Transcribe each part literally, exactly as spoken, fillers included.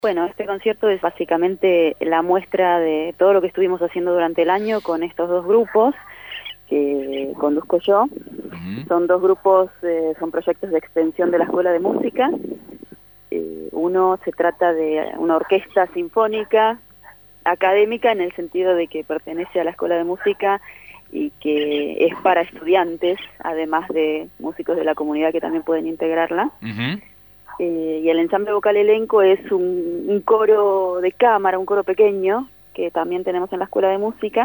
Bueno, este concierto es básicamente la muestra de todo lo que estuvimos haciendo durante el año con estos dos grupos que conduzco yo. Uh-huh. Son dos grupos, eh, son proyectos de extensión de la Escuela de Música. Eh, uno se trata de una orquesta sinfónica académica en el sentido de que pertenece a la Escuela de Música y que es para estudiantes, además de músicos de la comunidad que también pueden integrarla. Uh-huh. Eh, y el ensamble vocal elenco es un, un coro de cámara, un coro pequeño, que también tenemos en la Escuela de Música,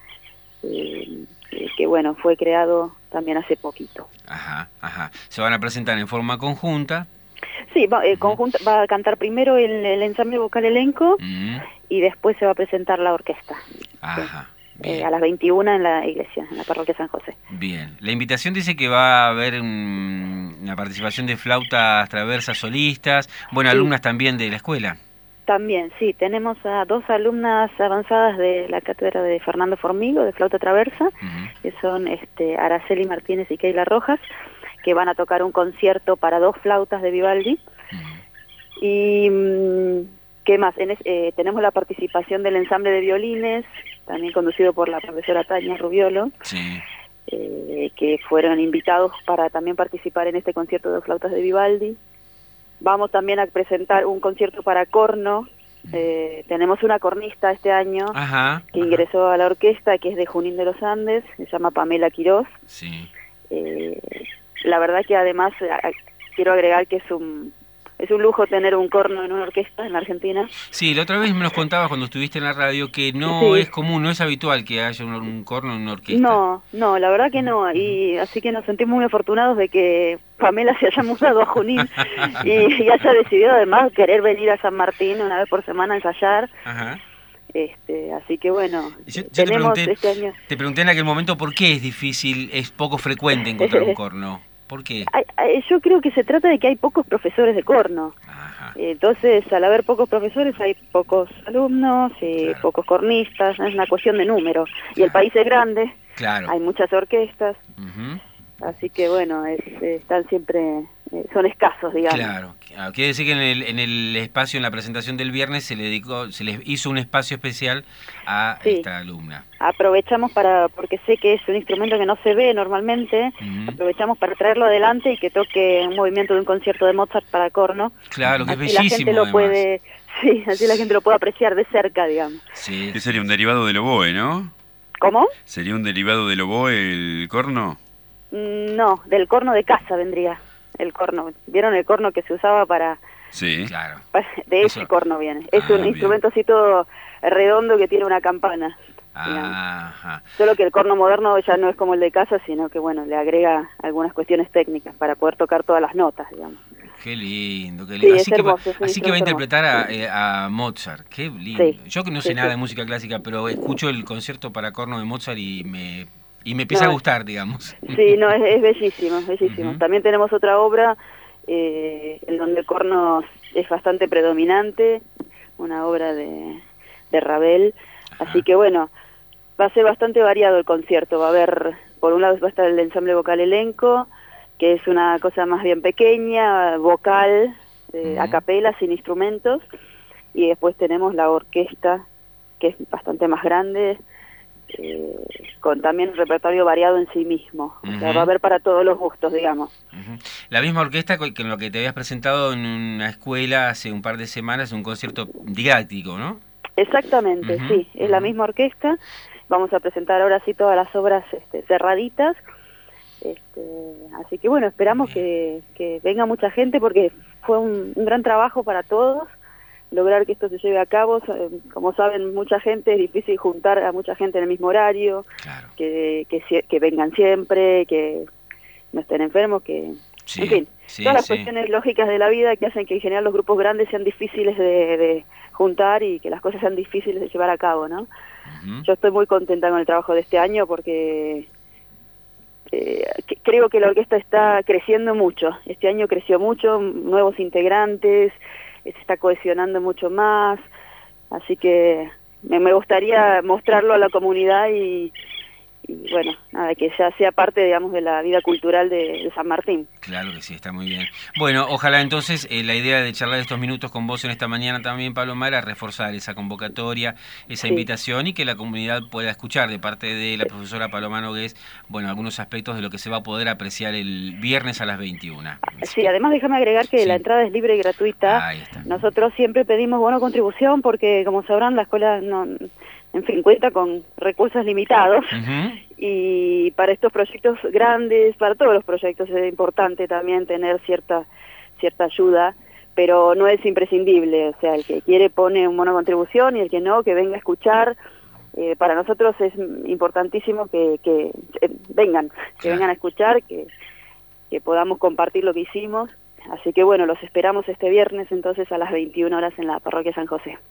eh, eh, que bueno, fue creado también hace poquito. Ajá, ajá. ¿Se van a presentar en forma conjunta? Sí, va, eh, uh-huh. conjunta, va a cantar primero el, el ensamble vocal elenco uh-huh. y después se va a presentar la orquesta. Ajá. Sí. Eh, a las veintiuna en la iglesia, en la parroquia San José. Bien. La invitación dice que va a haber um, una participación de flautas traversas solistas, bueno, sí. Alumnas también de la escuela. También, sí. Tenemos a dos alumnas avanzadas de la cátedra de Fernando Formigo, de flauta traversa, uh-huh. que son este, Araceli Martínez y Keila Rojas, que van a tocar un concierto para dos flautas de Vivaldi. Uh-huh. Y... ¿qué más? En es, eh, tenemos la participación del ensamble de violines, también conducido por la profesora Tania Rubiolo, sí. eh, que fueron invitados para también participar en este concierto de flautas de Vivaldi. Vamos también a presentar un concierto para corno. Eh, tenemos una cornista este año ajá, que ajá. ingresó a la orquesta, que es de Junín de los Andes, se llama Pamela Quirós. Sí. Eh, la verdad que además a, quiero agregar que es un... Es un lujo tener un corno en una orquesta en la Argentina. Sí, la otra vez me nos contabas cuando estuviste en la radio que no sí. es común, no es habitual que haya un, un corno en una orquesta. No, no, la verdad que no. Y así que nos sentimos muy afortunados de que Pamela se haya mudado a Junín y, y haya decidido además querer venir a San Martín una vez por semana a ensayar. Ajá. Este, así que bueno, yo, yo tenemos te pregunté, este año... Te pregunté en aquel momento por qué es difícil, es poco frecuente encontrar un corno. ¿Por qué? Yo creo que se trata de que hay pocos profesores de corno. Ajá. Entonces, al haber pocos profesores, hay pocos alumnos y claro. pocos cornistas. Es una cuestión de número. Claro. Y el país es grande. Claro. Hay muchas orquestas. Uh-huh. Así que, bueno, es, están siempre... Eh, son escasos, digamos. Claro. Quiere decir que en el, en el espacio, en la presentación del viernes, se le dedicó, se les hizo un espacio especial a sí. esta alumna. Aprovechamos para, porque sé que es un instrumento que no se ve normalmente, uh-huh. aprovechamos para traerlo adelante y que toque un movimiento de un concierto de Mozart para corno. Claro, que es así bellísimo. La gente lo además. puede, sí, así la gente lo puede apreciar de cerca, digamos. Sí. Que sería un derivado del oboe, ¿no? ¿Cómo? ¿Sería un derivado del oboe el corno? No, del corno de casa vendría. El corno, ¿vieron el corno que se usaba para...? Sí, claro. De ese Eso. corno viene. Es ah, un instrumento así todo redondo que tiene una campana. Ajá. Solo que el corno moderno ya no es como el de casa, sino que bueno, le agrega algunas cuestiones técnicas para poder tocar todas las notas, digamos. Qué lindo, qué lindo. Sí, así, hermoso, que, así que va a interpretar a, eh, a Mozart, qué lindo. Sí, Yo que no sé sí, nada sí. de música clásica, pero escucho el concierto para corno de Mozart y me... Y me empieza no, a gustar, digamos. Sí, no, es, es bellísimo, es bellísimo. Uh-huh. También tenemos otra obra eh, en donde el corno es bastante predominante, una obra de, de Ravel. Ajá. Así que bueno, va a ser bastante variado el concierto. Va a haber, por un lado va a estar el ensamble vocal elenco, que es una cosa más bien pequeña, vocal, eh, uh-huh. a capela, sin instrumentos. Y después tenemos la orquesta, que es bastante más grande, Eh, con también un repertorio variado en sí mismo. Uh-huh. O sea, va a haber para todos los gustos, digamos. Uh-huh. La misma orquesta que en lo que te habías presentado en una escuela hace un par de semanas, un concierto didáctico, ¿no? Exactamente, uh-huh. sí, es uh-huh. la misma orquesta. Vamos a presentar ahora sí todas las obras este, cerraditas. Este, así que bueno, esperamos que, que venga mucha gente porque fue un, un gran trabajo para todos. Lograr que esto se lleve a cabo, como saben, mucha gente, es difícil juntar a mucha gente en el mismo horario, claro. que, que, que vengan siempre, que no estén enfermos, que... Sí, en fin, sí, todas las sí. cuestiones lógicas de la vida que hacen que en general los grupos grandes sean difíciles de, de juntar y que las cosas sean difíciles de llevar a cabo, ¿no? Uh-huh. Yo estoy muy contenta con el trabajo de este año porque eh, que, creo que la orquesta está creciendo mucho. Este año creció mucho, nuevos integrantes, se está cohesionando mucho más, así que me, me gustaría mostrarlo a la comunidad y, y bueno, nada, que ya sea parte, digamos, de la vida cultural de, de San Martín. Claro que sí, está muy bien. Bueno, ojalá entonces eh, la idea de charlar estos minutos con vos en esta mañana también, Paloma, era reforzar esa convocatoria, esa sí. invitación y que la comunidad pueda escuchar de parte de la profesora Paloma Nogués, bueno, algunos aspectos de lo que se va a poder apreciar el viernes a las veintiuna. Sí, además déjame agregar que sí. la entrada es libre y gratuita. Ahí está. Nosotros siempre pedimos bono contribución porque, como sabrán, la escuela no... en fin, cuenta con recursos limitados uh-huh. y para estos proyectos grandes, para todos los proyectos es importante también tener cierta cierta ayuda, pero no es imprescindible, o sea, el que quiere pone un bono contribución y el que no, que venga a escuchar. Eh, para nosotros es importantísimo que, que eh, vengan, que claro. vengan a escuchar, que, que podamos compartir lo que hicimos. Así que bueno, los esperamos este viernes entonces a las veintiuna horas en la parroquia San José.